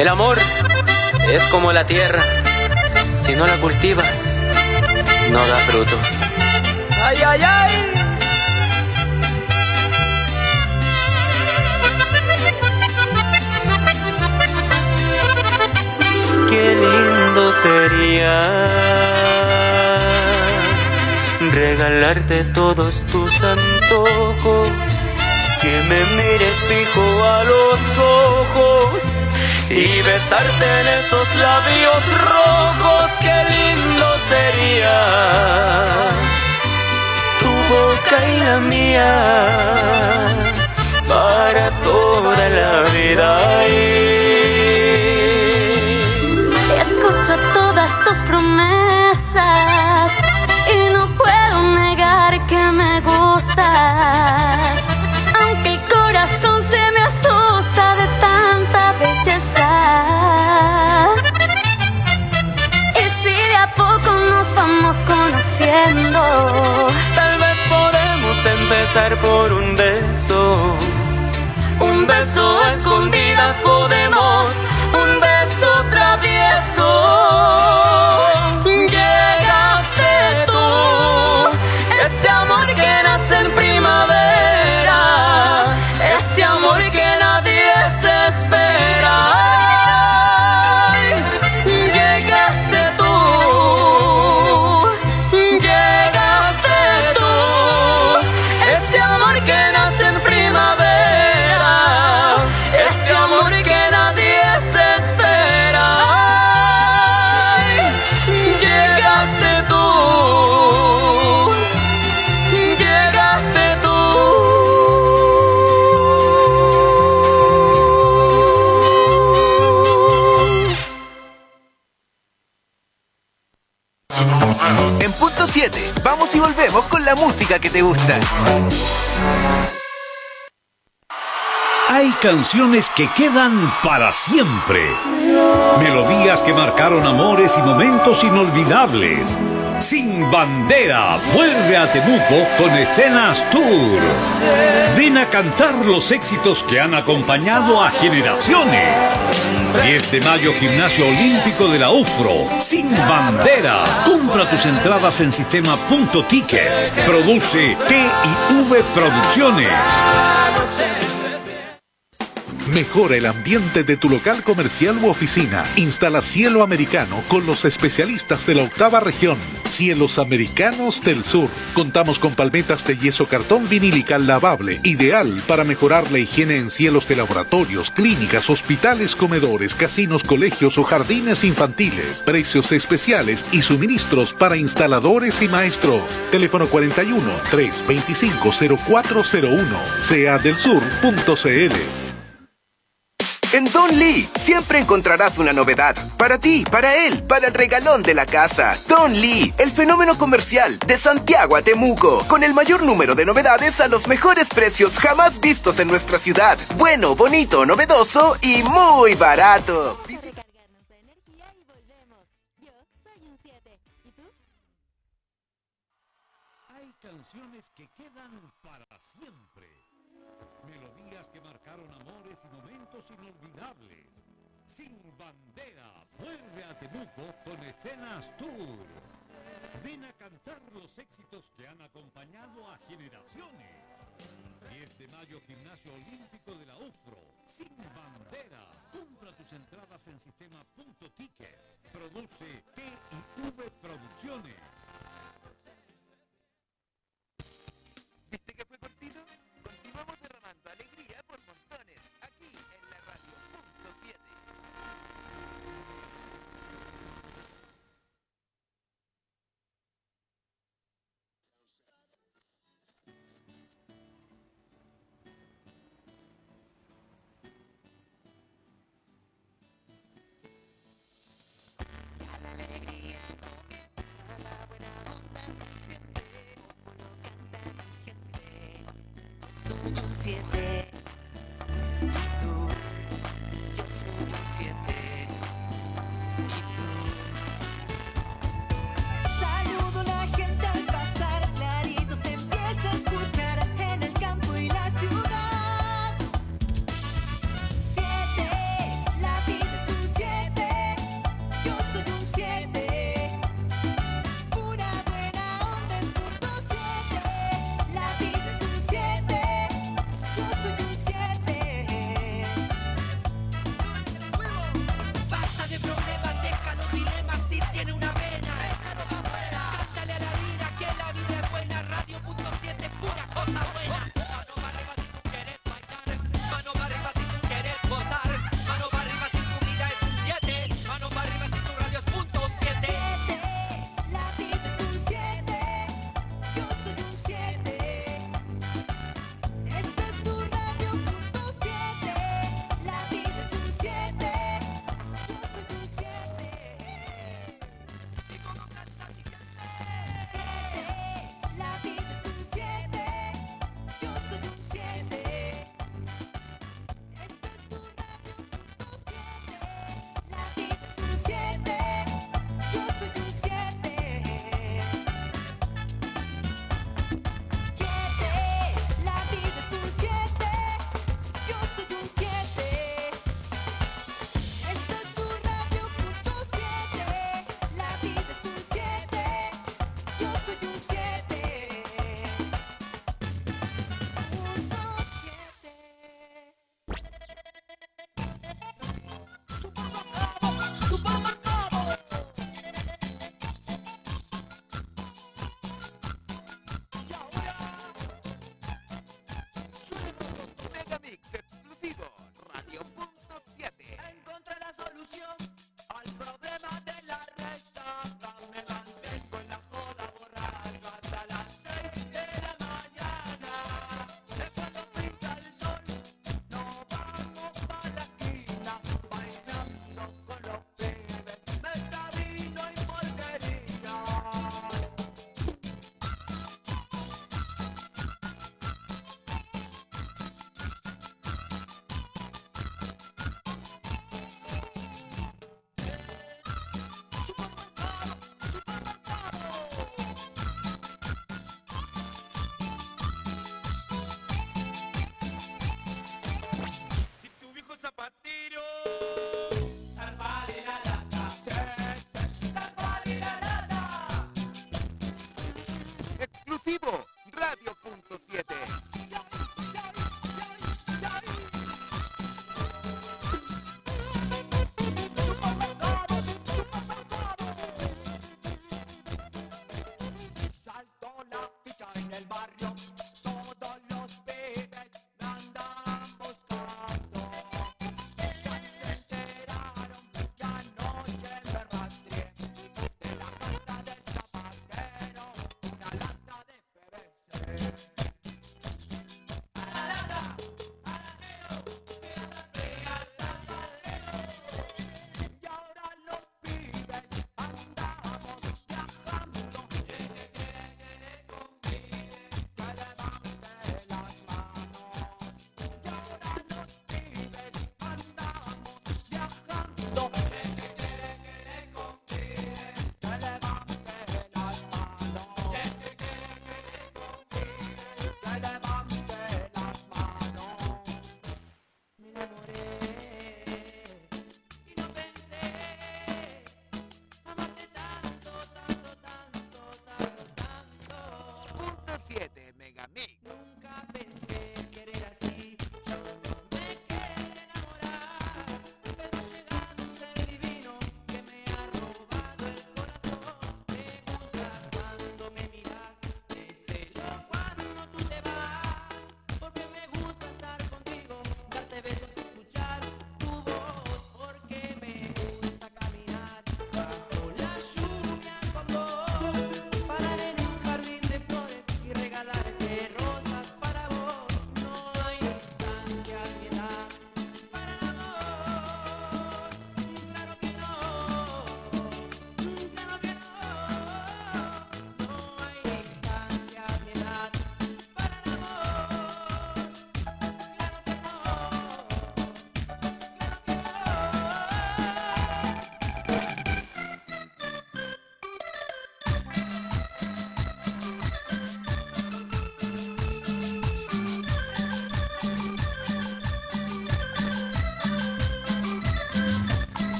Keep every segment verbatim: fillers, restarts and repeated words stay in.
El amor es como la tierra, si no la cultivas, no da frutos. ¡Ay, ay, ay! Qué lindo sería regalarte todos tus antojos, que me mires fijo a los ojos y besarte en esos labios rojos. Qué lindo sería tu boca y la mía para toda la vida. Escucho todas tus promesas y no puedo negar que me gustas, aunque el corazón se me asusta de tanta belleza. Y si de a poco nos vamos conociendo, tal vez podemos empezar por un beso. Un beso a escondidas podemos, un beso travieso. Llegaste tú, ese amor que nace en primavera, ese amor que nadie se espera. Llegaste tú, llegaste tú, ese amor que nace en primavera, ese amor que nadie se espera. Llegaste tú, llegaste tú. En punto siete, vamos y volvemos con la música que te gusta. Hay canciones que quedan para siempre. Melodías que marcaron amores y momentos inolvidables. Sin Bandera vuelve a Temuco con Escenas Tour. Ven a cantar los éxitos que han acompañado a generaciones. diez de mayo, Gimnasio Olímpico de la U F R O. Sin Bandera. Compra tus entradas en sistema punto ticket. Produce T y V Producciones. Mejora el ambiente de tu local comercial u oficina. Instala Cielo Americano con los especialistas de la octava región. Cielos Americanos del Sur. Contamos con palmetas de yeso cartón vinílica lavable, ideal para mejorar la higiene en cielos de laboratorios, clínicas, hospitales, comedores, casinos, colegios o jardines infantiles. Precios especiales y suministros para instaladores y maestros. Teléfono cuarenta y uno, trescientos veinticinco, cero cuatro cero uno. C A del Sur punto C L. En Don Lee siempre encontrarás una novedad. Para ti, para él, para el regalón de la casa. Don Lee, el fenómeno comercial de Santiago a Temuco. Con el mayor número de novedades a los mejores precios jamás vistos en nuestra ciudad. Bueno, bonito, novedoso y muy barato. recargarnos de energía y volvemos. Yo soy un siete. ¿Y tú? Hay canciones que quedan para siempre. Melodías que marcaron amores y momentos inolvidables. Sin Bandera vuelve a Temuco con Escenas Tour. Ven a cantar los éxitos que han acompañado a generaciones. diez de mayo, Gimnasio Olímpico de la U F R O. Sin Bandera. Compra tus entradas en sistema punto ticket. Produce T y V Producciones. ¿Viste que fue cortito? Continuamos derramando alegría por montones, aquí en la radio punto siete. La alegría comienza, la buena onda se siente, como lo canta mi gente. Soy un siete, y tú, yo soy un siete, y tú. Saludo a la gente al pasar, clarito se empieza a escuchar en el campo y la ciudad. Siete, la vida es un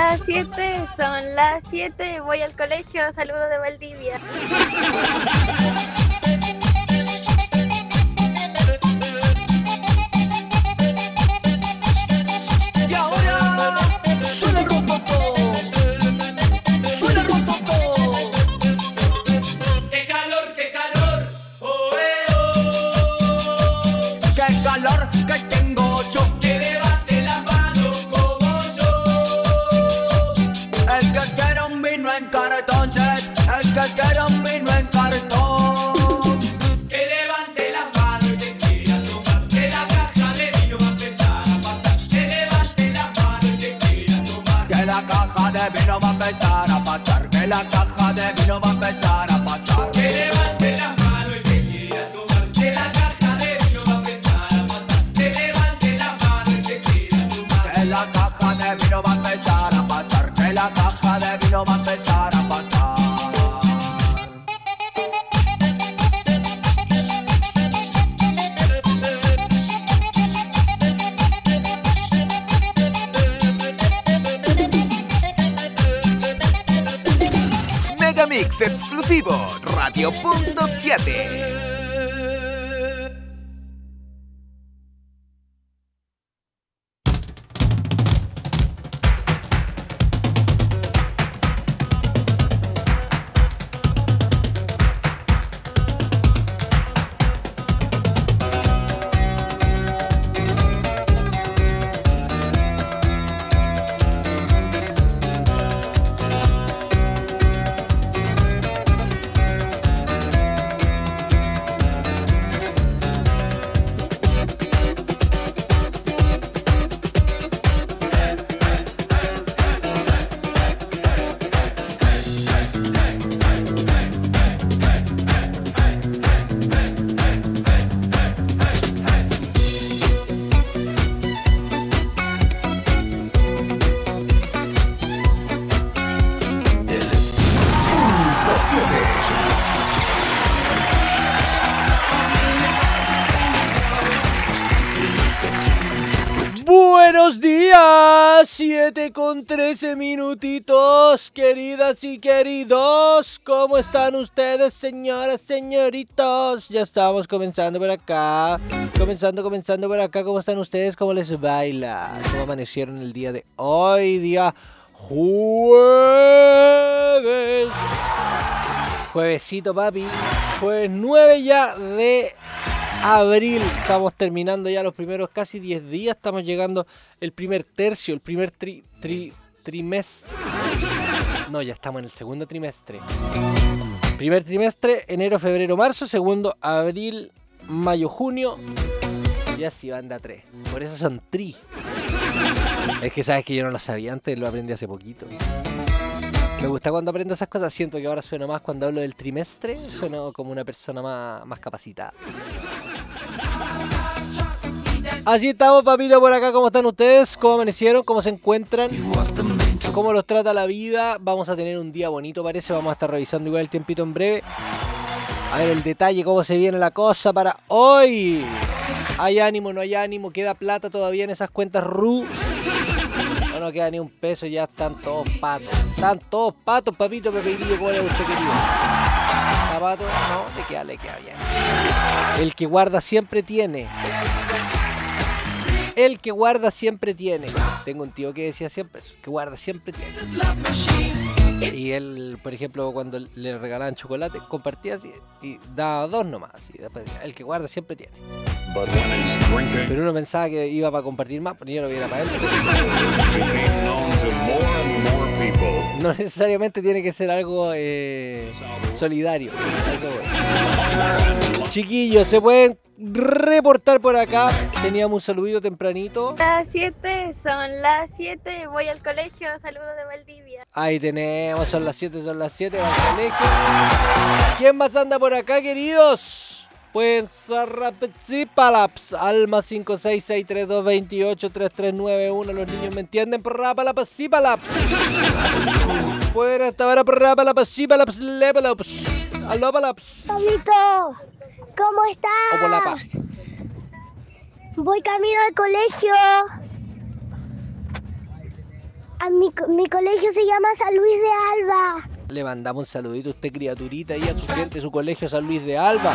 las siete, son las siete, voy al colegio, saludos de Valdivia. Y ahora suena el rococo, suena el rococo. ¡Qué calor, qué calor! ¡Oh, eh, oh! ¡Qué calor que tengo yo! ¡Que levante la mano como yo! El que quiera un vino en cartón, el que quiera un vino en cartón. Que levante las manos y te quiera tomar, que la caja de vino va a empezar a pasar. Que levante las manos y te quiera tomar, que la caja de vino va a empezar a pasar. Que la caja de vino va a empezar a pasar. Que levante las manos y te quiera tomar, que la caja de vino va a empezar a pasar. Que levante las manos y te quiera tomar, que la caja de vino va a empezar a pasar. Que la caja de vino va a empezar a pasar. Megamix exclusivo, Radio Punto siete. Buenos días, siete con trece minutitos, queridas y queridos, ¿cómo están ustedes, señoras, señoritos? Ya estamos comenzando por acá, comenzando, comenzando por acá, ¿cómo están ustedes? ¿Cómo les baila? ¿Cómo amanecieron el día de hoy, día jueves? Juevesito, papi, jueves nueve ya de abril, estamos terminando ya los primeros casi diez días, estamos llegando el primer tercio, el primer tri, tri, trimestre, no, ya estamos en el segundo trimestre, primer trimestre, enero, febrero, marzo, segundo, abril, mayo, junio, y así van de a tres, por eso son tri, es que sabes que yo no lo sabía antes, lo aprendí hace poquito. Me gusta cuando aprendo esas cosas, siento que ahora sueno más cuando hablo del trimestre, sueno como una persona más, más capacitada. Así estamos, papito, por acá, ¿cómo están ustedes? ¿Cómo amanecieron? ¿Cómo se encuentran? ¿Cómo los trata la vida? Vamos a tener un día bonito, parece, vamos a estar revisando igual el tiempito en breve. A ver el detalle, cómo se viene la cosa para hoy. ¿Hay ánimo, no hay ánimo? ¿Queda plata todavía en esas cuentas R U? No, no queda ni un peso, ya están todos patos. Están todos patos, papito, Pepeillo, ¿cómo le usted querido? Zapato, no, le queda, le queda bien. El que guarda siempre tiene. El que guarda siempre tiene. Tengo un tío que decía siempre eso, que guarda siempre tiene. Y él, por ejemplo, cuando le regalaban chocolate, compartía así y daba dos nomás. Y después decía, el que guarda siempre tiene. Pero uno pensaba que iba para compartir más, pero yo lo viera para él. No necesariamente tiene que ser algo eh, solidario. Algo bueno. Chiquillos, se pueden reportar por acá. Teníamos un saludito tempranito. Las siete, son las siete, voy al colegio, saludos de Valdivia. Ahí tenemos, son las siete, son las siete, va al colegio. ¿Quién más anda por acá, queridos? Pueden Sarrapetsipalaps, Alma cinco seis seis tres dos dos ocho tres tres nueve uno. Los niños me entienden, Rapalapsipalaps. Pueden hasta ahora Rapalapsipalaps, Lepalaps, Alopalaps. Pablito, ¿cómo estás? Opolapa. Voy camino al colegio. A mi, co- mi colegio se llama San Luis de Alba. Le mandamos un saludito a usted, criaturita, y a su gente, su colegio San Luis de Alba.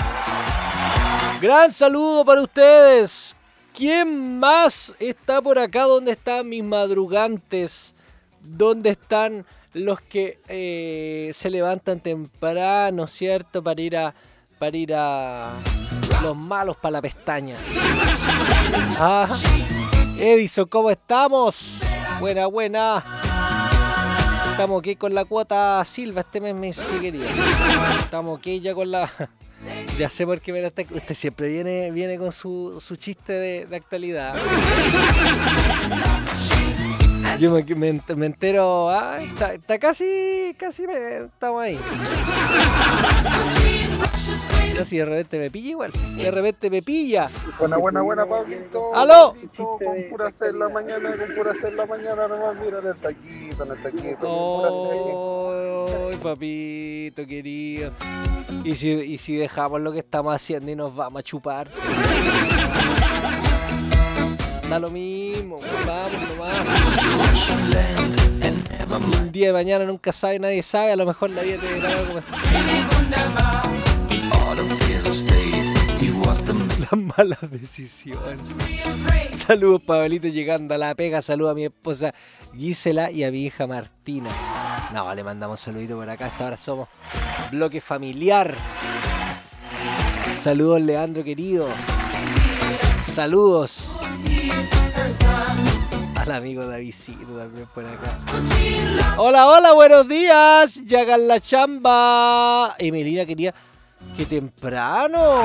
Gran saludo para ustedes. ¿Quién más está por acá? ¿Dónde están mis madrugantes? ¿Dónde están los que eh, se levantan temprano, cierto? Para ir a... Para ir a... Los malos para la pestaña. Ah, Edison, ¿cómo estamos? Buena, buena. Estamos aquí con la cuota Silva este mes, mi sí querido. Estamos aquí ya con la... Ya sé por qué me la está... Usted siempre viene, viene con su, su chiste de, de actualidad. Yo me, me, me entero... Ah, está, está casi... Casi me, estamos ahí. Casi de repente me pilla igual. De repente me pilla. Buena, buena, buena, Pablito. ¡Aló! Pablito, con pura hacer la mañana, con pura hacer la mañana nomás. Mira en el taquito, en el taquito. ¡Ay, papito querido! ¿Y si, y si dejamos lo que estamos haciendo y nos vamos a chupar? Da lo mismo, vamos nomás. Un día de mañana nunca sabe, nadie sabe. A lo mejor la vida te da como... Las malas decisiones. Saludos, Pablito, llegando a la pega. Saludos a mi esposa Gisela y a mi hija Martina. No, le mandamos saludito por acá. Hasta ahora somos bloque familiar. Saludos, Leandro querido. Saludos al amigo Davidcito también por acá. Hola, hola, buenos días. Llegan la chamba. Emelina quería... ¡Qué temprano!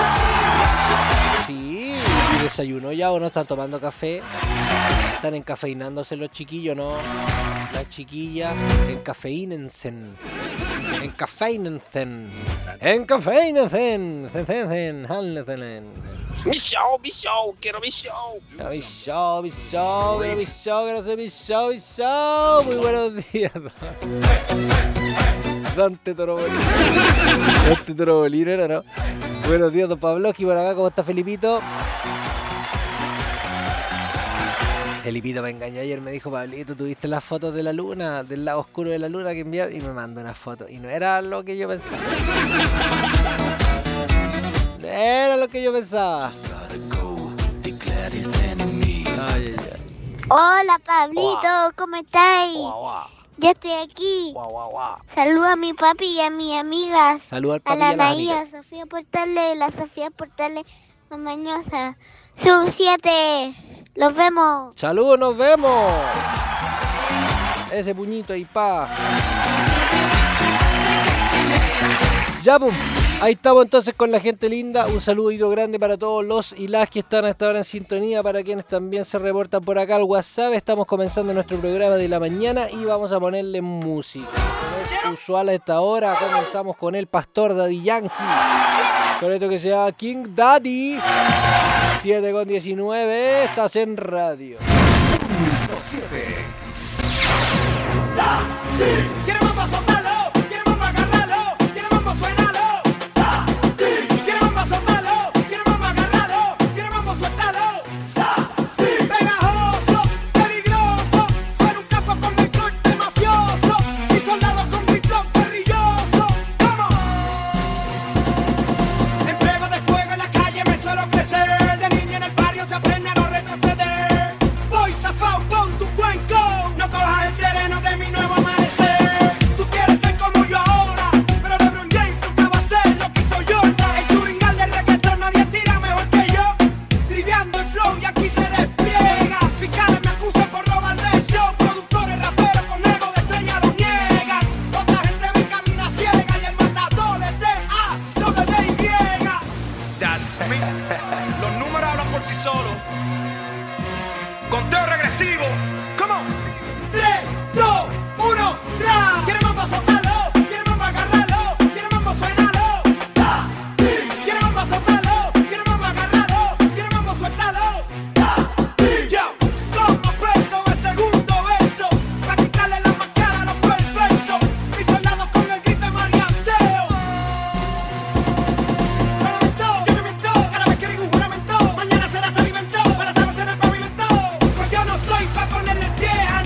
Sí, ¿y desayunó ya o no? ¿Están tomando café? ¿Están encafeinándose los chiquillos, no? Las chiquillas, encafeínense. Encafeínense. Encafeínense. Mi show, mi show, quiero mi show. Mi show, mi show, quiero mi show, quiero hacer mi show, mi show. Muy buenos días. Dante Torobolino. Dante Torobolino era, ¿no? Buenos días, don Pavlovsky, por acá, ¿cómo está Felipito? Felipito me engañó ayer, me dijo, Pablito, ¿tuviste las fotos de la luna, del lado oscuro de la luna que enviaron? Y me mandó una foto, y no era lo que yo pensaba. No era lo que yo pensaba. Ay, ay, ay. Hola, Pablito, ¿cómo estáis? Ya estoy aquí. Guau, guau, guau. Saludo a mi papi y a mis amigas. Saludo al A papi y la a las Naía, amigas. Sofía Portales, la Sofía Portales Mamañosa. Sub siete. Los vemos. Saludos, nos vemos. Ese puñito ahí, pa. Ya, pum. Ahí estamos entonces con la gente linda. Un saludito grande para todos los y las que están hasta ahora en sintonía. Para quienes también se reportan por acá al WhatsApp. Estamos comenzando nuestro programa de la mañana y vamos a ponerle música. No es usual a esta hora. Comenzamos con el pastor Daddy Yankee. Con esto que se llama King Daddy. siete con diecinueve. Estás en radio. siete. Quiere mambo soltarlo, quiere mambo agarrarlo, quiere mambo suenalo. Quiere mambo soltarlo, quiere mambo agarrarlo, quiere mambo sueltarlo. Pegajoso, peligroso, suena un capo con el corte mafioso y soldados con grito guerrilloso. ¡Vamos! En prueba de fuego en la calle me suelo crecer. De niño en el barrio se aprende a no retroceder. Voy zafao con tu cuenco, no cojas el sereno de mi nuevo amanecer. Tú quieres ser como yo ahora, pero LeBron James nunca va a ser lo que hizo Jordan. El churingal del reggaetón nadie tira mejor que yo. Triviando el flow y aquí se despliega. Fiscales me acusan por robar el show. Productores raperos con ego de estrella lo niegan. Otra gente me camina ciega y el matador es de A, no de D Y. That's me. Los números hablan por sí solos. Conteo regresivo. Come on. tres, dos, uno, ¡tra! Quiere mambo soltarlo, quiere mambo agarrarlo, quiere mambo suenalo. Quiere mambo soltarlo, quiere mambo agarrarlo, quiere mambo sueltarlo. Yo, como preso el segundo verso, para quitarle la máscara a los perversos. Mis soldados con el grito de maleanteo. Juramento, yo no miento, cada vez que digo un juramento, mañana será se alimentó, para saberse en el pavimento. Pues yo no estoy pa' ponerle pie a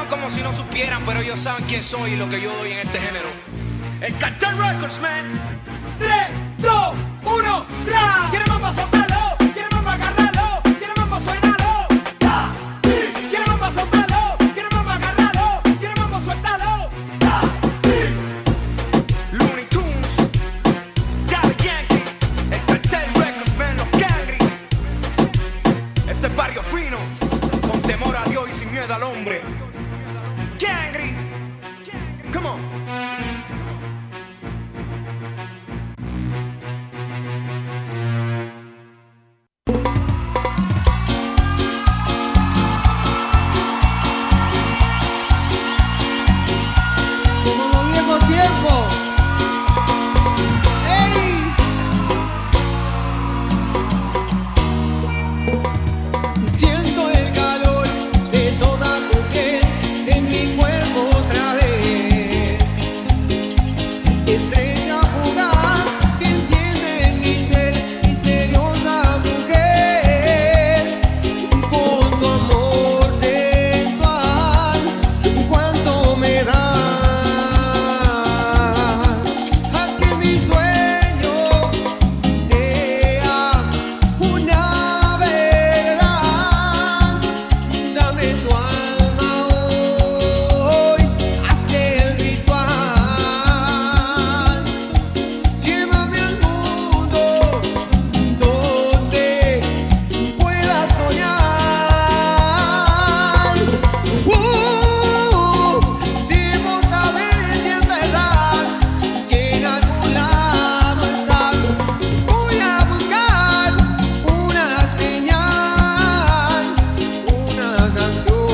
Actúan como si no supieran, pero ellos saben quién soy y lo que yo doy en este género. El Cartel Records, man. tres, dos, uno, ¡tra! ¿Quiere mambo, soltalo? ¿Quiere mambo, agarralo? ¿Quiere mambo, suénalo? ¡Ta! ¡Ti! ¿Quiere mambo, soltalo? ¿Quiere mambo, agarralo? ¿Quiere mambo, suéltalo? ¡Ta! ¡Ti! Looney Tunes, Daddy Yankee, el Cartel Records, man, los Cangri. Este es barrio fino, con temor a Dios y sin miedo al hombre. Cangri, come on. Siento el calor de toda tu piel en mi cuerpo otra vez. Estrella fugaz que enciende en mi ser, misteriosa mujer. Con tu amor sensual, cuánto me das. Haz que mi sueño sea una verdad. Dame tu alma hoy, haz el ritual. Llévame al mundo donde pueda soñar. Uh, debo saber si es verdad que en algún lado estás. Voy a buscar una señal, una canción.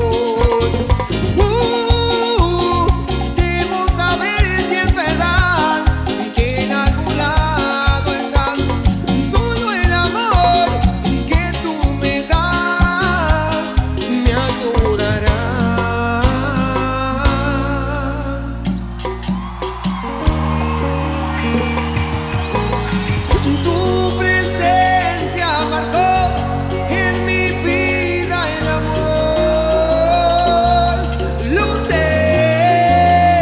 Uh, debo saber si es verdad que en algún lado estás. Solo el amor que tú me das me ayudará. Tu presencia marcó en mi vida el amor. Lo sé.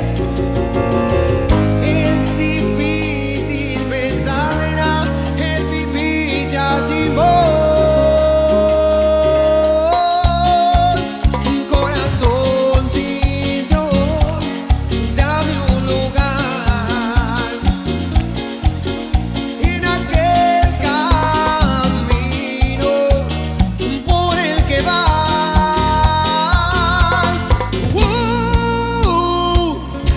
Es difícil pensar en el vivir ya sin vos. Corazón sin Dios, dame un lugar en aquel camino por el que vas. Uh,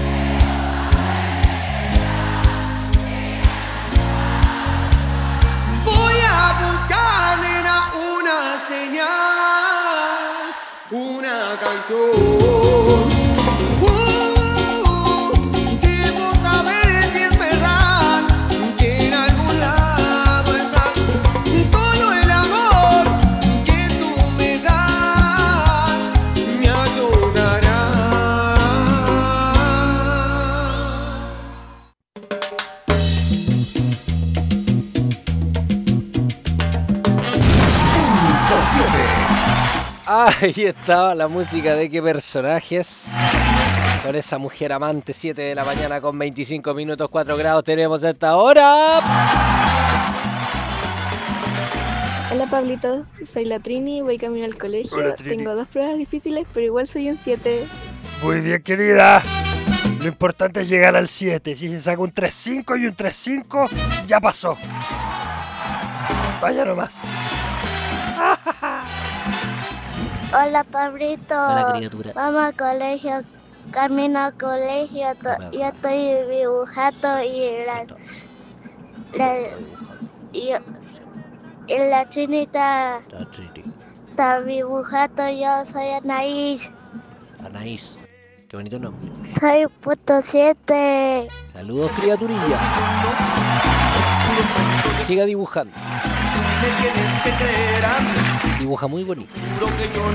voy a buscar, nena, una señal, una canción. Uh, debo saber si es verdad que en algún lado estás. Solo el amor que tú me das me ayudará. Ahí estaba la música de qué personajes. Con esa mujer amante, siete de la mañana con veinticinco minutos, cuatro grados tenemos a esta hora. Hola Pablito, soy la Trini, voy camino al colegio. Hola, Trini. Tengo dos pruebas difíciles, pero igual soy un siete. Muy bien, querida. Lo importante es llegar al siete. Si se saca un tres cinco y un tres cinco, ya pasó. Vaya nomás. Hola, Pablito. Hola, criatura. Vamos al colegio, camino al colegio. to- Yo estoy dibujando y la, la, y, y la chinita está dibujando. Yo soy Anaís. Anaís. Qué bonito nombre. Soy punto siete. Saludos, criaturilla. Siga dibujando. Me tienes que creer a mí, Dibuja muy bonito. juro que yo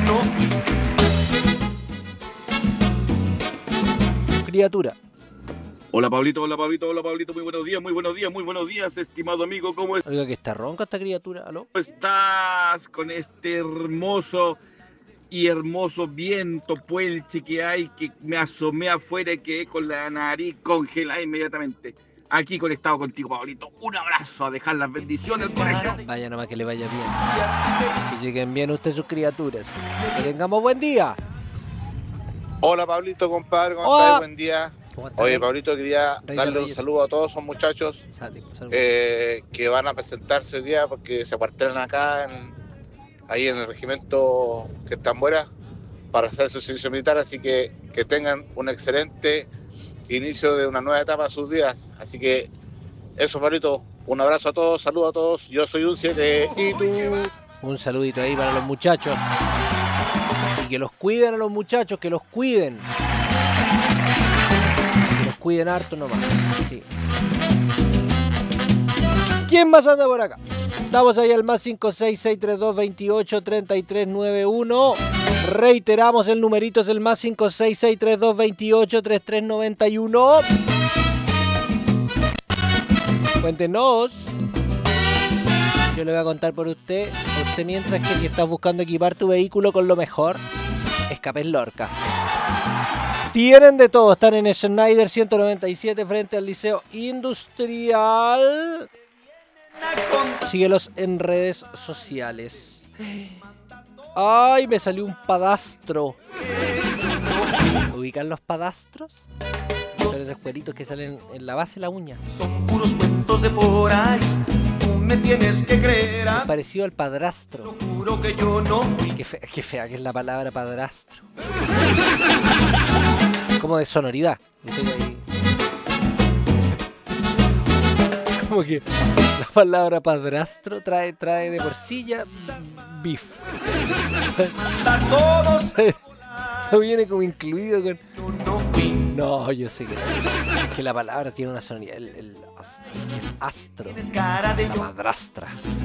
no. Criatura. Hola Pablito, hola Pablito, hola Pablito, muy buenos días, muy buenos días, muy buenos días, estimado amigo, ¿cómo Oiga, que está ronca esta criatura, ¿aló? estás con este hermoso y hermoso viento puelche que hay, que me asomé afuera y quedé con la nariz congelada inmediatamente. Aquí conectado contigo, Pablito. Un abrazo, a dejar las bendiciones del colegio. Vaya nomás que le vaya bien. Que lleguen bien ustedes sus criaturas. Que tengamos buen día. Hola Pablito, compadre, ¿cómo Hola. estás? Buen día. estás, Oye Rey? Pablito, quería Rey de darle un Reyes. saludo a todos esos muchachos eh, que van a presentarse hoy día porque se cuartelan acá, en, ahí en el regimiento que está en Buera, para hacer su servicio militar, así que que tengan un excelente inicio de una nueva etapa de sus vidas. Así que eso, Pablito, un abrazo a todos, saludos a todos, yo soy un siete y tú... Un saludito ahí para los muchachos. Y que los cuiden a los muchachos, que los cuiden. Que los cuiden harto nomás. Sí. ¿Quién más anda por acá? Estamos ahí al más cinco seis seis tres dos veintiocho treinta y tres noventa y uno. Reiteramos, el numerito es el más cinco seis seis tres dos veintiocho treinta y tres noventa y uno. Cuéntenos. Yo le voy a contar por usted. Usted mientras que estás buscando equipar tu vehículo con lo mejor, Escapes Lorca. Tienen de todo. Están en Schneider ciento noventa y siete frente al Liceo Industrial. Síguelos en redes sociales. Ay, me salió un padastro. ¿Ubican los padastros? Son esos cueritos que salen en la base de la uña. Son puros cuentos de por ahí. Tú me tienes que creer. Es parecido al padrastro. Juro que yo no fui. Qué fea, qué fea que es la palabra padrastro. Como de sonoridad. Dice que ahí- Como que la palabra padrastro trae, trae de por sí ya beef. No viene como incluido con... No, yo sé que no. Es que la palabra tiene una sonoridad. El, el, as- el astro. La madrastra.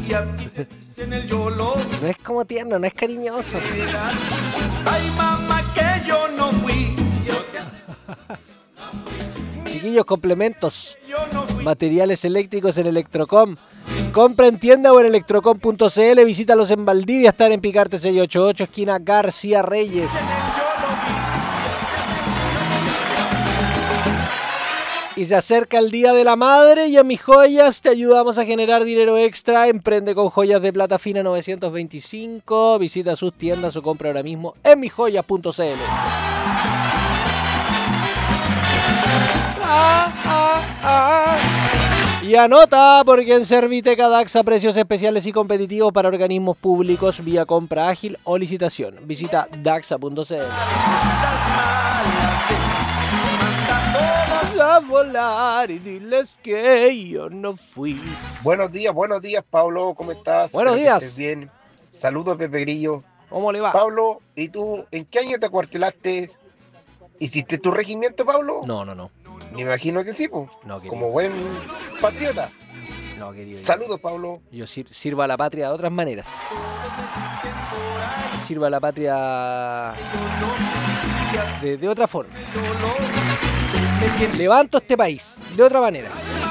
No es como tierno, no es cariñoso. Ay, mamá, que yo no fui. Chiquillos, complementos. Materiales eléctricos en Electrocom. Compra en tienda o en electrocom punto c l. Visítalos en Valdivia. Están en Picarte seiscientos ochenta y ocho, esquina García Reyes. Y se acerca el Día de la Madre y a Mis Joyas te ayudamos a generar dinero extra. Emprende con joyas de plata fina novecientos veinticinco. Visita sus tiendas o compra ahora mismo en mis joyas punto c l. Ah, ah, ah. Y anota, porque en Serviteca Daxa precios especiales y competitivos para organismos públicos vía compra ágil o licitación. Visita daxa punto c l. A volar y diles que yo no fui. Buenos días, buenos días, Pablo, ¿cómo estás? Buenos Espero que días. estés bien. Saludos, Pepe Grillo. ¿Cómo le va? Pablo, ¿y tú en qué año te acuartelaste? ¿Hiciste tu regimiento, Pablo? No, no, no. Me imagino que sí, pues. No, querido. Como buen patriota. No, querido. Saludos, Pablo. Yo sir- sirvo a la patria de otras maneras. Sirvo a la patria de, de otra forma. Levanto este país de otra manera.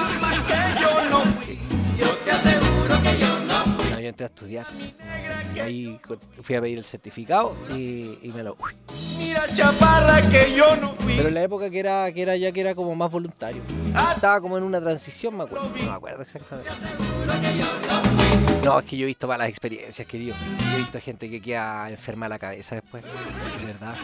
No, yo entré a estudiar. Y ahí fui a pedir el certificado y, y me lo... uy. Mira, chaparra, que yo no fui. Pero en la época que era, que era ya que era como más voluntario. Estaba como en una transición, me acuerdo. No me acuerdo exactamente. No, es que yo he visto malas experiencias, querido. Yo he visto gente que queda enferma de la cabeza después. De verdad.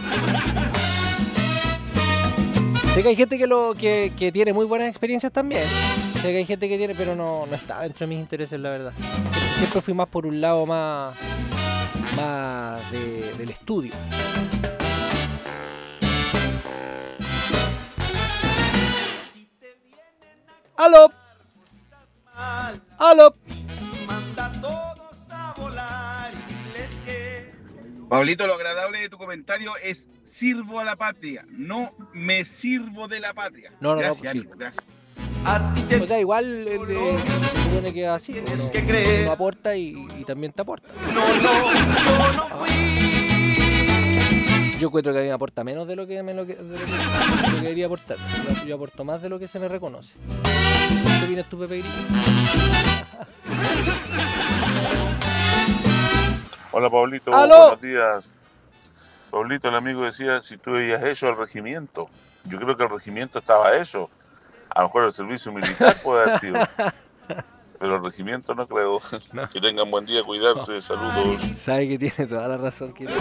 Sé que hay gente que lo que, que tiene muy buenas experiencias también. Sé que hay gente que tiene, pero no, no está dentro de mis intereses, la verdad. Siempre, siempre fui más por un lado más, más de, del estudio. ¡Aló! ¡Aló! Pablito, lo agradable de tu comentario es sirvo a la patria, no me sirvo de la patria. No, no, no, gracias, pues sí. amigo, gracias. O sea, igual el de, se supone que así, uno, uno aporta y, y también te aporta. Yo encuentro que a mí me aporta menos de lo que, me lo que, de lo que, de lo que debería aportar. Yo, yo aporto más de lo que se me reconoce. ¿Qué opinas tú, Pepe Grillo? Hola Pablito, ¡Aló! buenos días. Pablito, el amigo decía, si tú veías eso al regimiento. Yo creo que el regimiento estaba eso. A lo mejor el servicio militar puede haber sido. Pero el regimiento no creo. No. Que tengan buen día, cuidarse, no. Saludos. Sabe que tiene toda la razón. Que...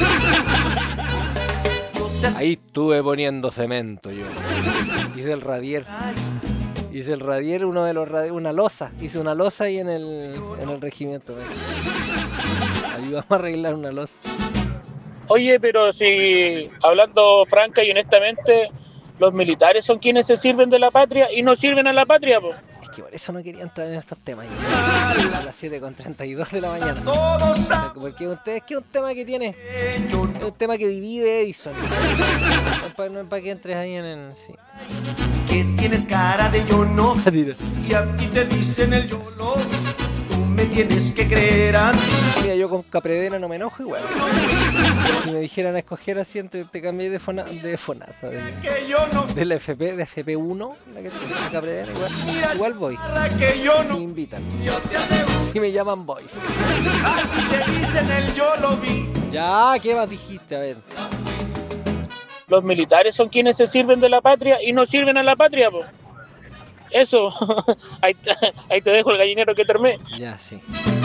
Ahí estuve poniendo cemento yo. Hice el radier. Hice el radier, uno de los radier, una losa. Hice una losa ahí en el, en el regimiento. ¿Ves? Ahí vamos a arreglar una losa. Oye, pero si, hablando franca y honestamente, los militares son quienes se sirven de la patria y no sirven a la patria, po. Es que por eso no quería entrar en estos temas. A las siete con treinta y dos de la mañana. Porque ustedes, que es un tema que tiene, es un tema que divide Edison. No es para, no es para que entres ahí en el... Sí. Que tienes cara de yo no. Y a ti te dicen el yo lo. Tú me tienes que creer a mí. Mira, yo con Capredena no me enojo igual. Si me dijeran a escoger así, te, te cambié de fona, de Fonasa, de, de la F P, de F P uno, la que tengo Capredena, igual, igual voy. Si me invitan. Si me llaman boys. Te dicen el yo lo vi. Ya, ¿qué más dijiste? A ver. Los militares son quienes se sirven de la patria y no sirven a la patria, po. Eso. ahí, te, ahí te dejo el gallinero que termé. Ya, sí.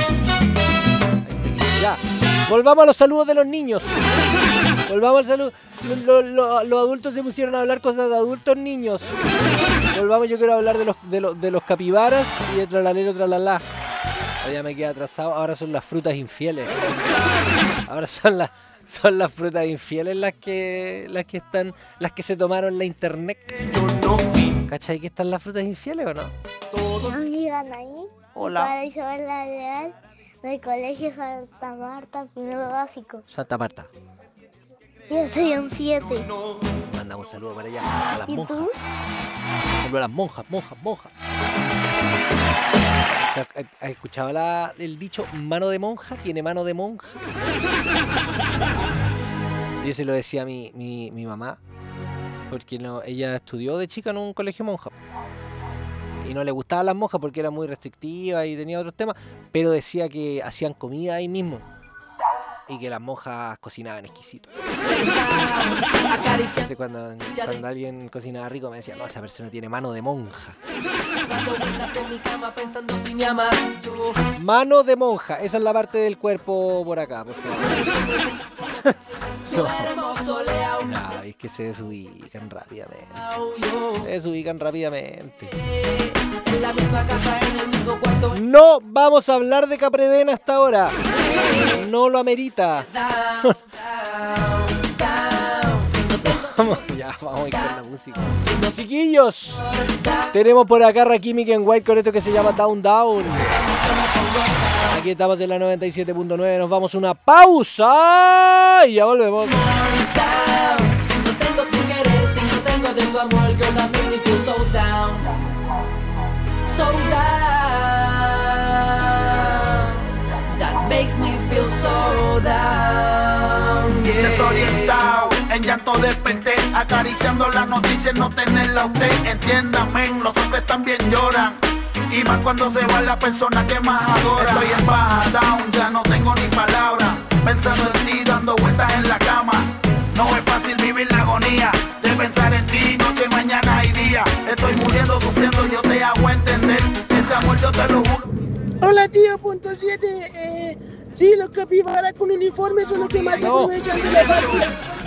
Ya. Volvamos a los saludos de los niños. Volvamos al saludo. Los, los, los adultos se pusieron a hablar cosas de adultos niños. Volvamos, yo quiero hablar de los, de los, de los capibaras y de tralalero tralalá. Ya me quedé atrasado. Ahora son las frutas infieles. Ahora son las son las frutas infieles las que las que están las que se tomaron la internet. ¿Cachai que están las frutas infieles o no? Amigan ahí. Hola. Para Isabel La Leal del Colegio Santa Marta, primero básico. Santa Marta. Yo soy un siete. Mandamos un saludo para allá a las ¿Y monjas. tú? Saludo a las monjas, monjas, monjas. ¿Has escuchado la, el dicho mano de monja? ¿Tiene mano de monja? Y ese lo decía mi, mi, mi mamá, porque no, ella estudió de chica en un colegio monja. Y no le gustaban las monjas porque era muy restrictiva y tenía otros temas, pero decía que hacían comida ahí mismo. Y que las monjas cocinaban exquisito. Entonces cuando, cuando alguien cocinaba rico me decía, no, esa persona tiene mano de monja. Mano de monja, esa es la parte del cuerpo por acá, por favor. No, no, es que se desubican rápidamente. Se desubican rápidamente. No vamos a hablar de Capredena hasta ahora. No lo amerita. Vamos, ya, vamos a ir con la música. Chiquillos, tenemos por acá Rakimi en White con esto que se llama Down Down. Aquí estamos en la noventa y siete punto nueve. Nos vamos a una pausa y ya volvemos. Si no tengo tu querer, si no tengo de tu amor, girl, that makes me feel so down, so down. That makes me feel so down, yeah. Desorientado, en llanto desperté, acariciando las noticias, no tenerla usted. Entiéndame, los hombres también lloran. Y más cuando se va la persona que más adora. Estoy en baja, down, ya no tengo ni palabras. Pensando en ti, dando vueltas en la cama. No es fácil vivir la agonía de pensar en ti, noche, mañana y día. Estoy muriendo, sufriendo, yo te hago entender. Este amor yo te lo juro. Hola tío, punto siete. Eh, sí, los capibaras con uniforme son los que más se aprovechan de la patria.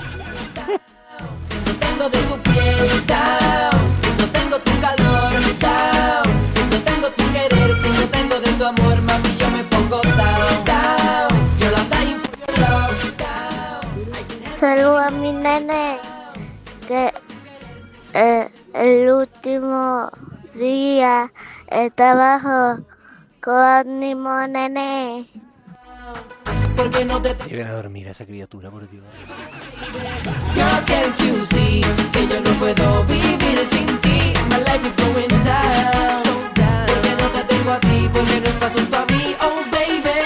Si no tengo de tu piel, down. Si no tengo tu calor, down. Si no tengo tu querer, si no tengo de tu amor, mami, yo me pongo down, down. You're I'm dying for your love, down. Saludo a mi nene que eh, el último día está bajo con mi nene. Porque no te Lleven a dormir a esa criatura, por Dios. Girl, can't you see que yo no puedo vivir sin ti? My life is going down. Porque no te tengo a ti, porque no estás junto a mí, oh baby.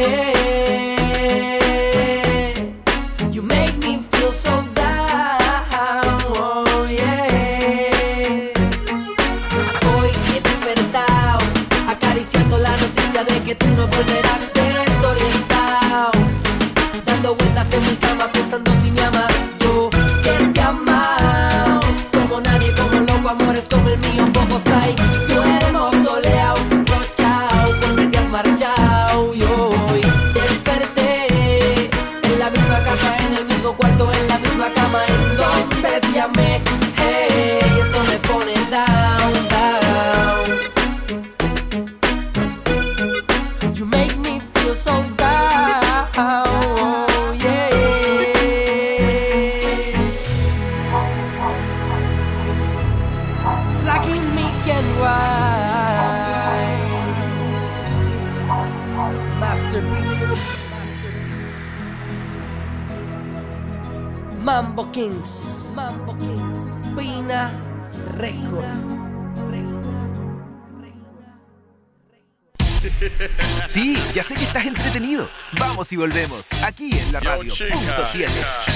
You make me feel so down, oh yeah. Hoy he despertado, acariciando la noticia de que tú no volverás, desorientado, dando vueltas en mi cama pensando si me amas, yo que te amo. Como nadie, como loco, amores como el mío, pocos hay. Duermo soleado, rochao, porque te has marchado. Y hoy desperté en la misma casa, en el mismo cuarto, en la misma cama, en donde te amé. Hey, eso me pone down, down. You make me feel so down, oh, yeah. Rocking me can wine. Masterpiece. Mambo Kings. Mambo Kings. Pina Record. Sí, ya sé que estás entretenido. Vamos y volvemos, aquí en la radio punto siete.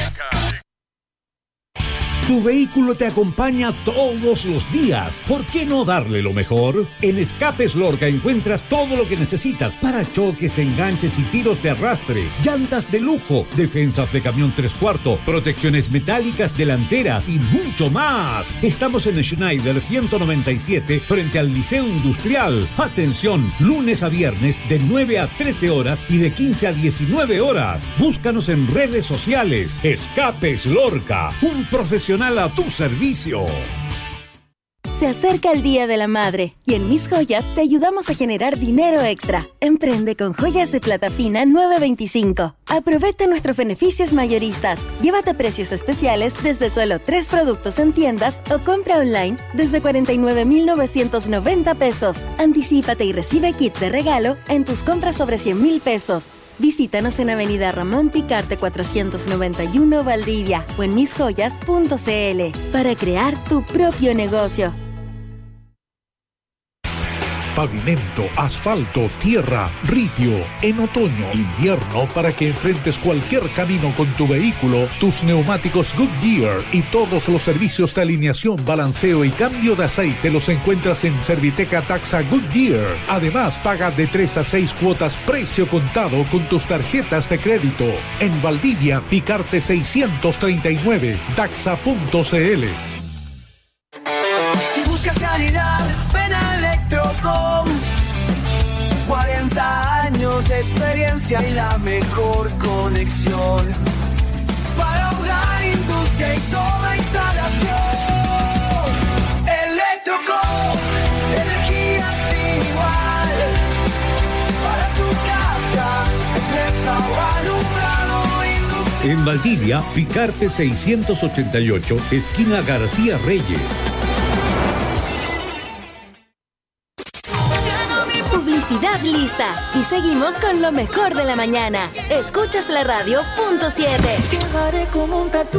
Tu vehículo te acompaña todos los días. ¿Por qué no darle lo mejor? En Escapes Lorca encuentras todo lo que necesitas para choques, enganches y tiros de arrastre, llantas de lujo, defensas de camión tres cuartos, protecciones metálicas delanteras y mucho más. Estamos en Schneider ciento noventa y siete frente al Liceo Industrial. Atención, lunes a viernes de nueve a trece horas y de quince a diecinueve horas. Búscanos en redes sociales. Escapes Lorca, un profesional a tu servicio. Se acerca el Día de la Madre y en Mis Joyas te ayudamos a generar dinero extra. Emprende con joyas de plata fina nueve veinticinco. Aprovecha nuestros beneficios mayoristas. Llévate precios especiales desde solo tres productos en tiendas o compra online desde cuarenta y nueve mil novecientos noventa pesos. Anticípate y recibe kit de regalo en tus compras sobre cien mil pesos. Visítanos en Avenida Ramón Picarte cuatrocientos noventa y uno Valdivia o en mis joyas punto c l para crear tu propio negocio. Pavimento, asfalto, tierra, ripio. En otoño, invierno, para que enfrentes cualquier camino con tu vehículo, tus neumáticos Goodyear y todos los servicios de alineación, balanceo y cambio de aceite los encuentras en Serviteca Taxa Goodyear. Además, paga de tres a seis cuotas precio contado con tus tarjetas de crédito. En Valdivia, Picarte seiscientos treinta y nueve, taxa punto c l. Si buscas calidad, ven a Electrocom. cuarenta años de experiencia y la mejor conexión para hogar, industria y toda instalación. Electrocom, energía sin igual para tu casa, empresa o alumbrado industrial. En Valdivia, Picarte seiscientos ochenta y ocho, esquina García Reyes. Publicidad lista. Y seguimos con lo mejor de la mañana. Escuchas la radio punto siete. Llevaré como un tatú.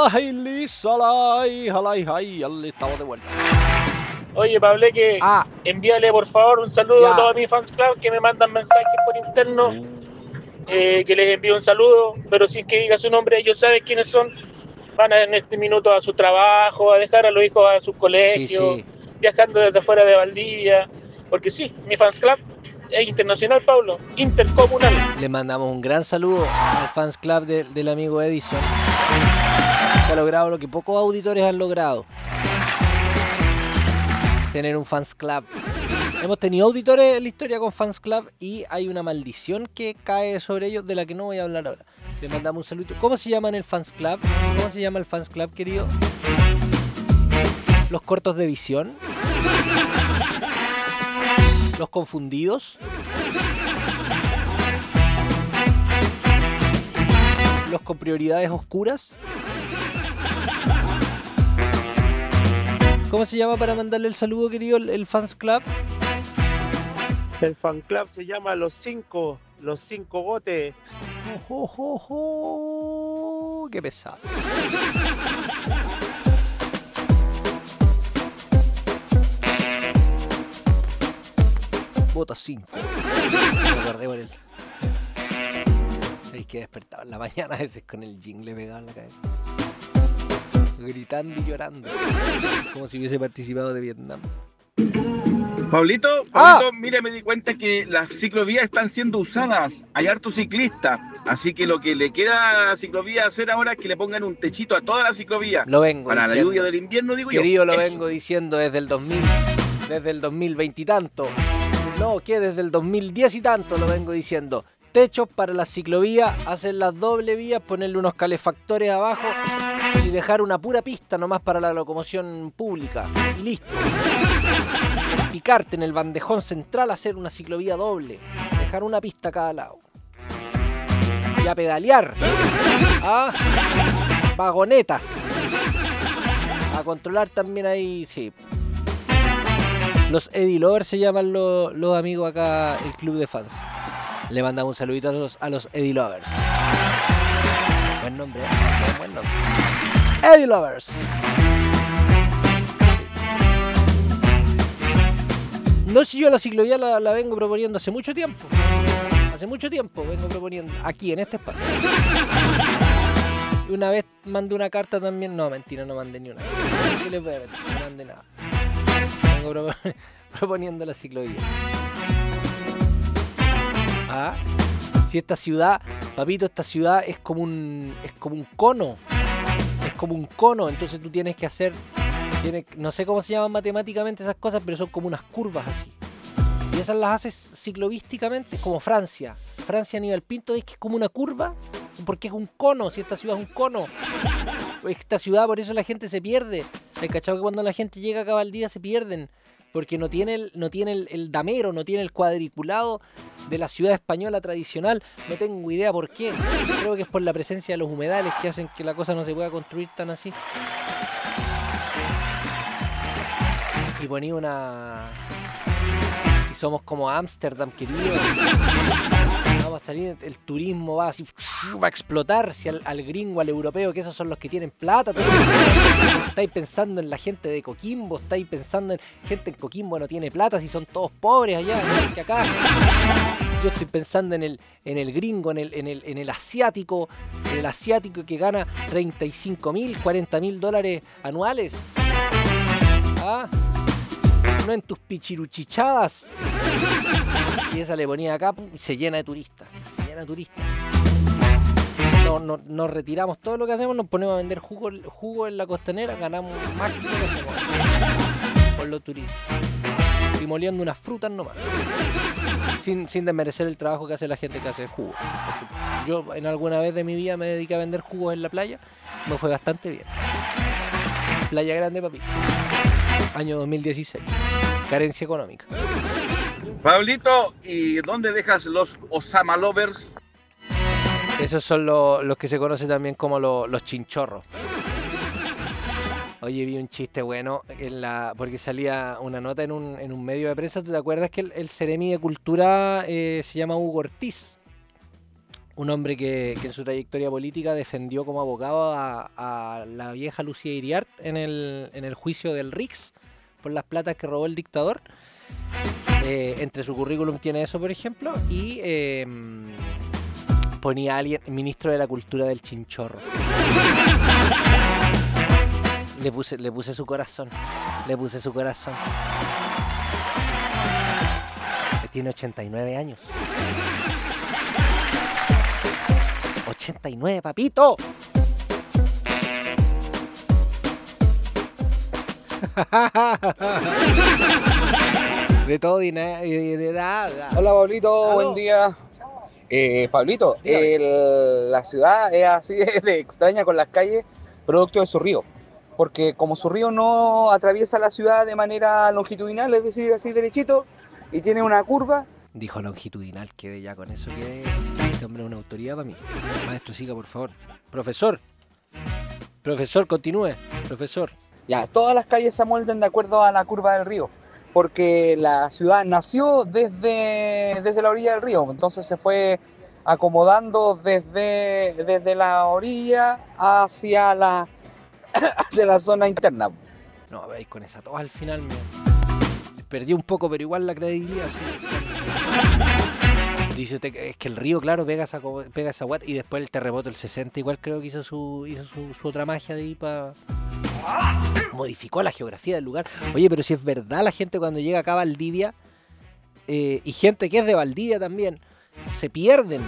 Hailey, Salai, Halai, Hai, estamos de vuelta. Oye, Pablo, que ah. envíale por favor un saludo ya. a todos mis fans club que me mandan mensajes por interno, eh, que les envío un saludo, pero sin que diga su nombre, ellos saben quiénes son, van a, en este minuto a su trabajo, a dejar a los hijos a sus colegios, sí, sí. viajando desde afuera de Valdivia, porque sí, mi fans club es internacional, Pablo, intercomunal. Le mandamos un gran saludo al fans club de, del amigo Edison, que ha logrado lo que pocos auditores han logrado. Tener un fans club. Hemos tenido auditores en la historia con fans club y hay una maldición que cae sobre ellos de la que no voy a hablar ahora. Le mandamos un saludo. ¿Cómo se llama en el fans club? ¿Cómo se llama el fans club, querido? Los cortos de visión. Los confundidos. Los con prioridades oscuras. ¿Cómo se llama para mandarle el saludo, querido, el, el fans club? El fan club se llama Los Cinco, Los Cinco Gotes. Oh, oh, oh, oh. Qué pesado. Bota cinco. Me acordé por él. Hay que despertar en la mañana a veces con el jingle pegado en la cabeza. Gritando y llorando. Como si hubiese participado de Vietnam. Pablito, Pablito, ah. mira, me di cuenta que las ciclovías están siendo usadas. Hay hartos ciclistas. Así que lo que le queda a la ciclovía hacer ahora es que le pongan un techito a toda la ciclovía. Lo vengo Para diciendo. la lluvia del invierno, digo Querido, yo. lo Eso. vengo diciendo desde el dos mil. Desde el dos mil veinte y tanto. No, que desde el dos mil diez y tanto lo vengo diciendo. Techos para la ciclovía, hacer las doble vías, ponerle unos calefactores abajo y dejar una pura pista nomás para la locomoción pública. Y listo. Picarte en el bandejón central, hacer una ciclovía doble. Dejar una pista a cada lado. Y a pedalear. A vagonetas. A controlar también ahí, sí. Los Eddie Lovers se llaman los, los amigos acá, el club de fans. Le mandamos un saludito a los, a los Eddie Lovers. Buen nombre, ¿eh? Buen nombre. Eddie Lovers. No sé, yo la ciclovía la, la vengo proponiendo hace mucho tiempo. Hace mucho tiempo vengo proponiendo aquí, en este espacio. Y una vez mandé una carta también. No, mentira, no mandé ni una. ¿Qué les voy a mentir? No mandé nada. Vengo propon- proponiendo la ciclovía. Ah, si esta ciudad, papito, esta ciudad es como un es como un cono. Es como un cono, entonces tú tienes que hacer tienes, no sé cómo se llaman matemáticamente esas cosas, pero son como unas curvas así. Y esas las haces ciclovísticamente, como Francia. Francia a nivel Pinto es que es como una curva, porque es un cono, si esta ciudad es un cono. Esta ciudad, por eso la gente se pierde. ¿Hay cachado que cuando la gente llega acá a Valdivia se pierden? Porque no tiene, el, no tiene el, el damero, no tiene el cuadriculado de la ciudad española tradicional. No tengo idea por qué. Creo que es por la presencia de los humedales que hacen que la cosa no se pueda construir tan así. Y ponía una... Y somos como Ámsterdam, querido. Vamos a salir, el turismo va así, va a explotar si al, al gringo, al europeo, que esos son los que tienen plata. Todo. Estáis pensando en la gente de Coquimbo, estáis pensando en gente en Coquimbo no tiene plata, si son todos pobres allá, que acá. Yo estoy pensando en el, en el gringo, en el, en el, en el asiático, en el asiático que gana treinta y cinco mil, cuarenta mil dólares anuales. ¿Ah? No en tus pichiruchichadas. Y esa le ponía acá y se llena de turistas. Se llena de turistas. No, no, nos retiramos todo lo que hacemos, nos ponemos a vender jugo, jugo en la costanera, ganamos más que lo que hacemos por los turistas. Y moliendo unas frutas nomás. Sin, sin desmerecer el trabajo que hace la gente que hace jugo. Yo en alguna vez de mi vida me dediqué a vender jugos en la playa. Me fue bastante bien. Playa Grande, papi. Año dos mil dieciséis. Carencia económica. Pablito, ¿y dónde dejas los Osama Lovers? Esos son lo, los que se conocen también como lo, los chinchorros. Oye, vi un chiste bueno en la porque salía una nota en un, en un medio de prensa. ¿Tú te acuerdas que el, el Ceremi de Cultura eh, se llama Hugo Ortiz? Un hombre que, que en su trayectoria política defendió como abogado a, a la vieja Lucía Iriart en el, en el juicio del R I X por las platas que robó el dictador. Eh, entre su currículum tiene eso, por ejemplo, y eh, ponía a alguien, ministro de la Cultura del Chinchorro. Le puse, le puse su corazón, le puse su corazón. Tiene ochenta y nueve años. ochenta y nueve, papito. De todo y nada. De nada. Hola, Pablito, buen día. Eh, Pablito, el, la ciudad es así de extraña con las calles, producto de su río. Porque como su río no atraviesa la ciudad de manera longitudinal, es decir, así derechito, y tiene una curva. Dijo longitudinal, quede ya con eso, quede. Este hombre es una autoridad para mí. Maestro, siga, por favor. Profesor. Profesor, continúe. Profesor. Ya, todas las calles se amoldan de acuerdo a la curva del río, porque la ciudad nació desde, desde la orilla del río, entonces se fue acomodando desde, desde la orilla hacia la, hacia la zona interna. No, veis con esa toda al final me perdí un poco, pero igual la credibilidad sí. Dice usted que es que el río, claro, pega esa, pega esa guata, y después el terremoto del sesenta igual creo que hizo su, hizo su, su otra magia de ahí para... Modificó la geografía del lugar. Oye, pero si es verdad, la gente cuando llega acá a Valdivia, eh, y gente que es de Valdivia también, se pierden.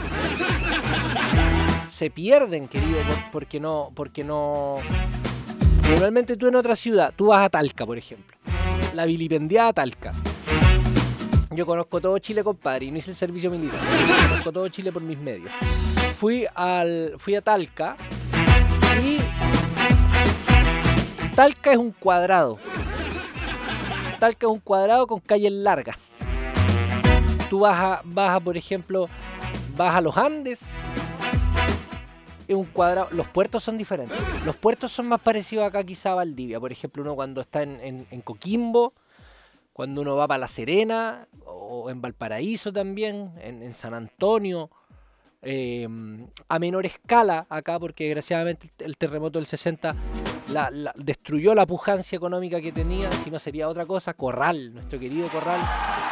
Se pierden, querido, porque no... Porque no... Normalmente tú en otra ciudad, tú vas a Talca, por ejemplo. La vilipendiada Talca. Yo conozco todo Chile, compadre, y no hice el servicio militar. Conozco todo Chile por mis medios. Fui, al, fui a Talca y... Talca es un cuadrado. Talca es un cuadrado con calles largas. Tú vas a, vas a, por ejemplo, vas a los Andes. Es un cuadrado. Los puertos son diferentes. Los puertos son más parecidos acá quizá a Valdivia. Por ejemplo, uno cuando está en, en, en Coquimbo, cuando uno va para La Serena, o en Valparaíso también, en, en San Antonio. Eh, a menor escala acá, porque desgraciadamente el terremoto del sesenta la, la, destruyó la pujancia económica que tenía, si no sería otra cosa. Corral, nuestro querido Corral,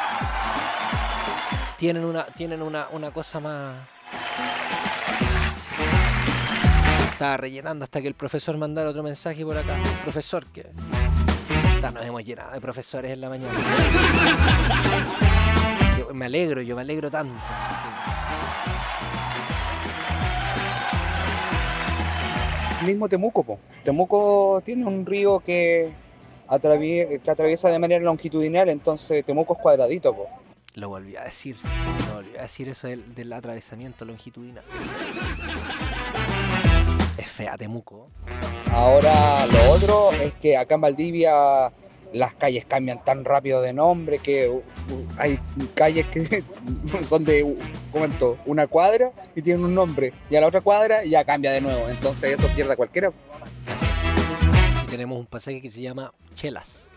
tienen una, tienen una, una cosa más. Estaba rellenando hasta que el profesor mandara otro mensaje por acá. Profesor, que está, nos hemos llenado de profesores en la mañana. Yo me alegro, yo me alegro tanto. Mismo Temuco, po. Temuco tiene un río que, atravie que atraviesa de manera longitudinal, entonces Temuco es cuadradito, po. Lo volví a decir, lo volví a decir eso del, del atravesamiento longitudinal. Es fea Temuco. Ahora lo otro es que acá en Valdivia las calles cambian tan rápido de nombre que uh, hay calles que son de, uh, comento, una cuadra y tienen un nombre, y a la otra cuadra ya cambia de nuevo, entonces eso pierde a cualquiera. Y tenemos un pasaje que se llama Chelas.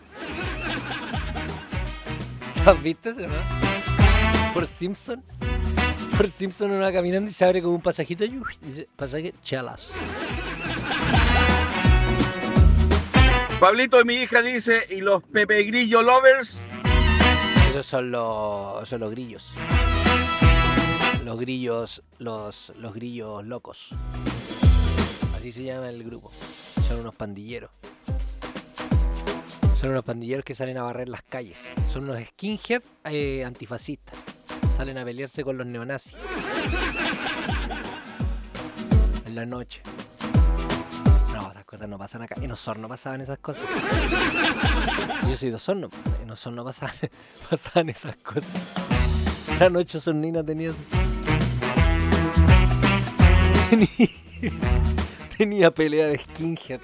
¿Has visto eso, no? Por Simpson. Por Simpson uno va caminando y se abre con un pasajito y dice, pasaje Chelas. Pablito, mi hija dice, ¿y los Pepe Grillo Lovers? Esos son los, son los grillos. Los grillos, los, los grillos locos. Así se llama el grupo. Son unos pandilleros. Son unos pandilleros que salen a barrer las calles. Son unos skinhead eh, antifascistas. Salen a pelearse con los neonazis. En la noche. No, esas cosas no pasan acá. En Osorno pasaban esas cosas. Yo soy de Osorno. En Osorno pasaban, pasaban esas cosas. La noche Osornina tenía eso. Tenía, tenía pelea de skinheads.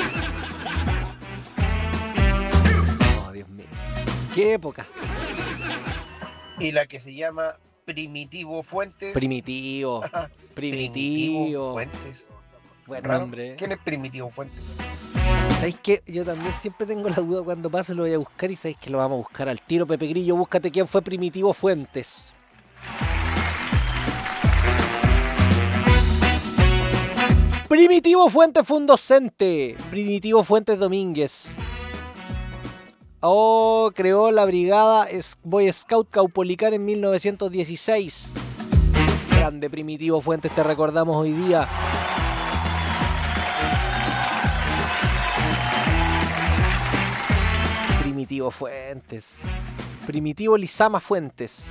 Oh, Dios mío. ¿Qué época? Y la que se llama Primitivo Fuentes. Primitivo. Primitivo. Primitivo Fuentes. Buen Raro. nombre. ¿Quién es Primitivo Fuentes? ¿Sabéis qué? Yo también siempre tengo la duda cuando paso, lo voy a buscar y sabéis que lo vamos a buscar al tiro. Pepe Grillo, búscate quién fue Primitivo Fuentes. Primitivo Fuentes fue un docente. Primitivo Fuentes Domínguez. Oh, creó la brigada Boy Scout Caupolicán en mil novecientos dieciséis. Grande Primitivo Fuentes, te recordamos hoy día. Primitivo Fuentes. Primitivo Lizama Fuentes.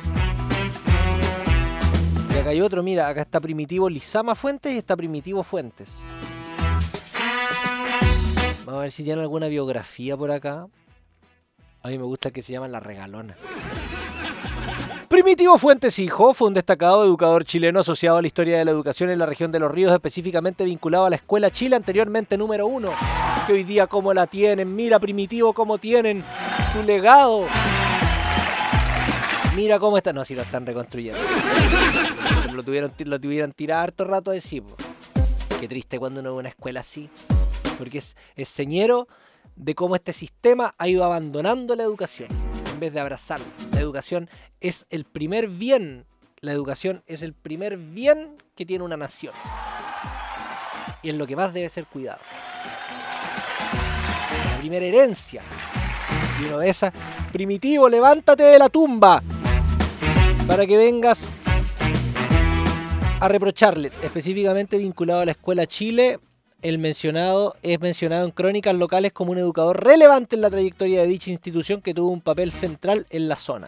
Y acá hay otro, mira, acá está Primitivo Lizama Fuentes y está Primitivo Fuentes. Vamos a ver si tiene alguna biografía por acá. A mí me gusta que se llama La Regalona. Primitivo Fuentes Hijo fue un destacado educador chileno asociado a la historia de la educación en la región de Los Ríos, específicamente vinculado a la Escuela Chile, anteriormente número uno. Que hoy día cómo la tienen, mira Primitivo cómo tienen su legado. Mira cómo está, no, si lo están reconstruyendo. Lo tuvieron, lo tuvieran tirado harto rato de sí. Po. Qué triste cuando uno ve una escuela así, porque es, es señero de cómo este sistema ha ido abandonando la educación en vez de abrazarla. La educación es el primer bien, la educación es el primer bien que tiene una nación y es lo que más debe ser cuidado. La primera herencia. Y uno de esas, Primitivo, levántate de la tumba para que vengas a reprocharle, específicamente vinculado a la Escuela Chile. El mencionado es mencionado en crónicas locales como un educador relevante en la trayectoria de dicha institución que tuvo un papel central en la zona.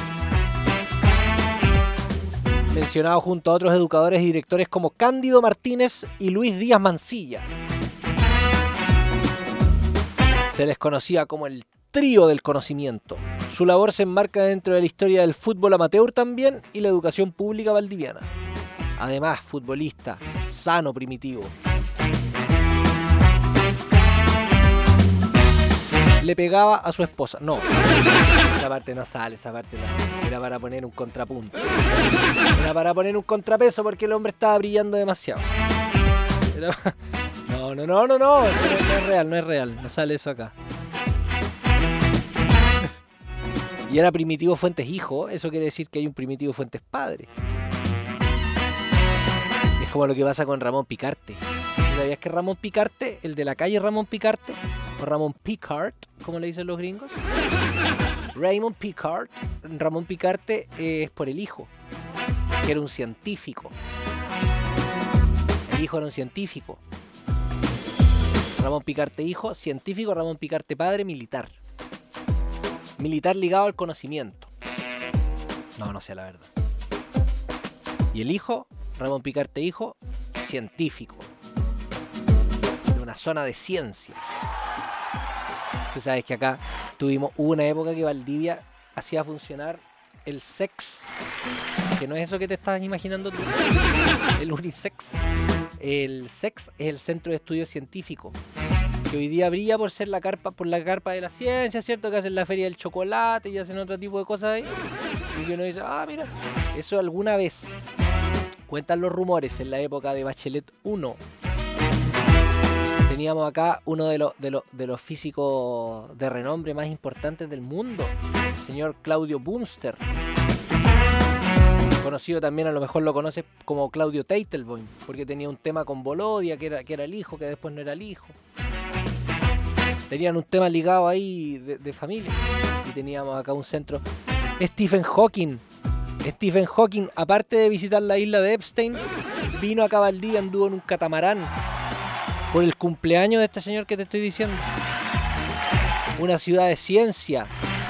Mencionado junto a otros educadores y directores como Cándido Martínez y Luis Díaz Mancilla. Se les conocía como el trío del conocimiento. Su labor se enmarca dentro de la historia del fútbol amateur también y la educación pública valdiviana. Además, futbolista, sano Primitivo. Le pegaba a su esposa. No, esa parte no sale, esa parte no. Era para poner un contrapunto. Era para poner un contrapeso porque el hombre estaba brillando demasiado. Era... No, no, no, no, no, eso no, no es real, no es real. No sale eso acá. Y era Primitivo Fuentes hijo, eso quiere decir que hay un Primitivo Fuentes padre. Es como lo que pasa con Ramón Picarte. ¿Sabías que Ramón Picarte, el de la calle Ramón Picarte, o Ramón Picard, como le dicen los gringos? Raymond Picard, Ramón Picarte eh, es por el hijo, que era un científico. El hijo era un científico. Ramón Picarte hijo, científico, Ramón Picarte padre, militar. Militar ligado al conocimiento. No, no sé la verdad. Y el hijo, Ramón Picarte hijo, científico. De una zona de ciencia. Tú sabes que acá tuvimos hubo una época que Valdivia hacía funcionar el sex, que no es eso que te estás imaginando tú, el unisex. El sex es el Centro de Estudios Científicos, que hoy día brilla por ser la carpa, por la carpa de la ciencia, ¿cierto? Que hacen la feria del chocolate y hacen otro tipo de cosas ahí. Y que uno dice, ah, mira, eso alguna vez, cuentan los rumores, en la época de Bachelet uno, teníamos acá uno de los, de los, de los físicos de renombre más importantes del mundo, el señor Claudio Bunster. Conocido también, a lo mejor lo conoces como Claudio Teitelboim, porque tenía un tema con Bolodia, que era, que era el hijo, que después no era el hijo. Tenían un tema ligado ahí de, de familia. Y teníamos acá un centro. Stephen Hawking. Stephen Hawking, aparte de visitar la isla de Epstein, vino acá a Valdivia, anduvo en un catamarán por el cumpleaños de este señor que te estoy diciendo. Una ciudad de ciencia.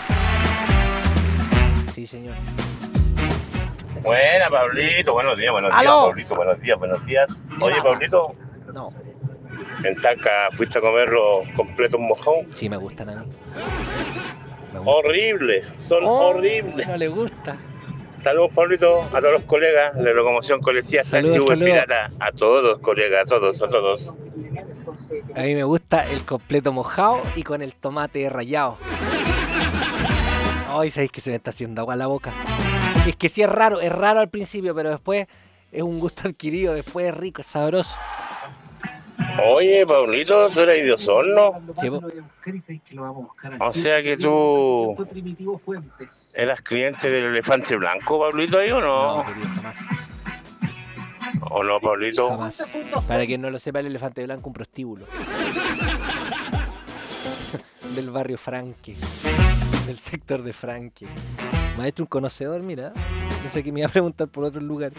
Sí, señor. Buena, Pablito, buenos días, buenos ¡Aló! días, Pablito, buenos días, buenos días. Oye, Nada. Pablito, No. en Talca fuiste a comer los completos mojados. Sí, me gustan a mí. Horrible, son Oh, horribles. No le gusta. Saludos, Pablito, a todos los colegas de Locomoción Colecía, Saludos, Taxi Uber saludos. Pirata, a todos, colegas, a todos, a todos. A mí me gusta el completo mojado y con el tomate rallado. Ay, sabéis que se me está haciendo agua en la boca. Es que sí es raro, es raro al principio, pero después es un gusto adquirido, después es rico, es sabroso. Oye, Pablito, tú eres idiosorno. Sí, po. O sea que tú eras cliente del elefante blanco, Pablito, ahí o no? No, querido, jamás. ¿O no, Pablito? Jamás. Para quien no lo sepa, el elefante blanco un prostíbulo. Del barrio Franque. Del sector de Franque. Maestro, un conocedor, mira. No sé qué me iba a preguntar por otro lugar.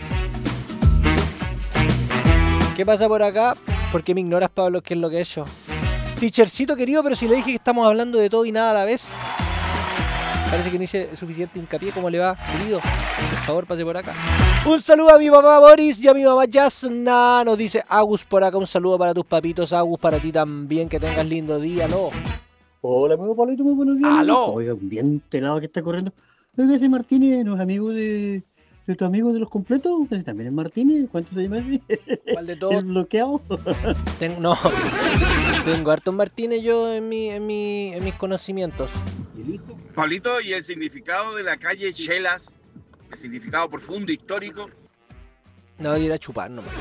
¿Qué pasa por acá? ¿Por qué me ignoras, Pablo? ¿Qué es lo que he hecho? Teachercito querido, pero si le dije que estamos hablando de todo y nada a la vez. Parece que no hice suficiente hincapié. ¿Cómo le va, querido? Por favor, pase por acá. Un saludo a mi papá Boris y a mi mamá Yasna. Nos dice Agus por acá. Un saludo para tus papitos, Agus, para ti también. Que tengas lindo día, ¿no? Hola, amigo Pablito, muy buenos días. ¡Aló! Oiga, un diente helado que está corriendo. Oiga, ese Martínez no es amigo de, de tu amigo de los completos. Ese también es Martínez. ¿Cuánto se llama ese? ¿Cuál de todos? ¿El bloqueado? Ten, no. Tengo hartos Martínez yo en, mi, en, mi, en mis conocimientos. Pablito, ¿y el significado de la calle Chelas? El significado profundo, histórico. No, ir a chupar nomás.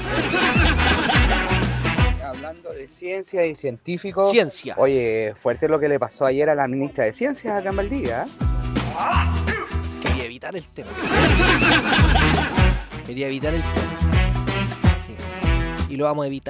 Hablando de ciencia y científicos. Ciencia. Oye, fuerte lo que le pasó ayer a la ministra de Ciencias acá en Valdivia. ¿eh? Quería evitar el tema. Quería evitar el tema. Sí. Y lo vamos a evitar.